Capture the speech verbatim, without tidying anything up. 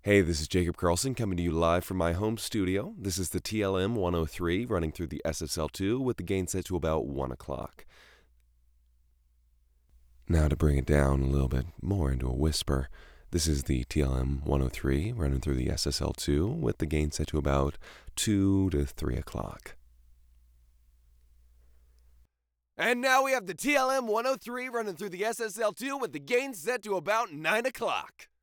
Hey, this is Jacob Carlson coming to you live from my home studio. This is the T L M one oh three running through the S S L two with the gain set to about one o'clock. Now to bring it down a little bit more into a whisper, this is the T L M one oh three running through the S S L two with the gain set to about two to three o'clock. And now we have the T L M one oh three running through the S S L two with the gain set to about nine o'clock.